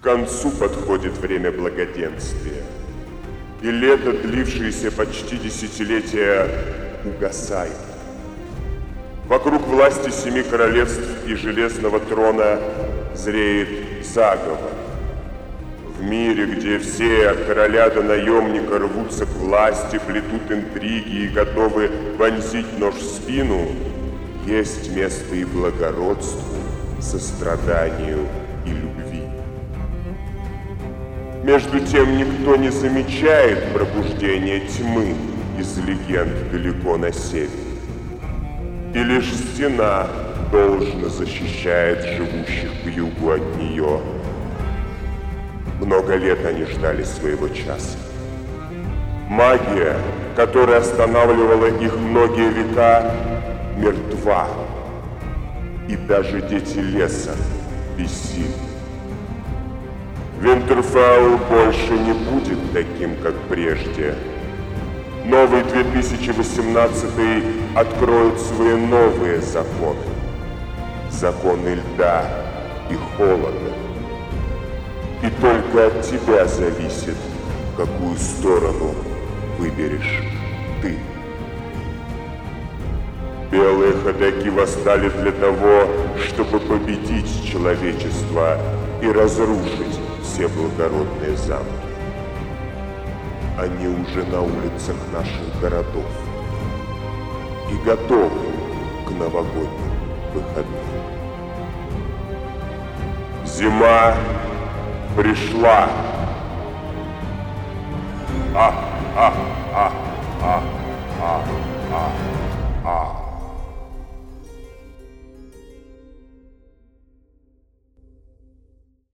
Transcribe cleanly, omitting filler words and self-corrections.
К концу подходит время благоденствия, и лето, длившееся почти десятилетия, угасает. Вокруг власти 7 королевств и Железного трона зреет заговор. В мире, где все от короля до наемника рвутся к власти, плетут интриги и готовы вонзить нож в спину, есть место и благородству, состраданию и любви. Между тем никто не замечает пробуждение тьмы из легенд далеко на севере. И лишь стена должно защищает живущих к югу от нее. Много лет они ждали своего часа. Магия, которая останавливала их многие века, мертва. И даже дети леса бессильны. Винтерфелл больше не будет таким, как прежде. Новый 2018 откроет свои новые законы. Законы льда и холода. И только от тебя зависит, какую сторону выберешь ты. Белые ходаки восстали для того, чтобы победить человечество и разрушить все благородные замки. Они уже на улицах наших городов и готовы к новогодним выходным. Зима пришла. А.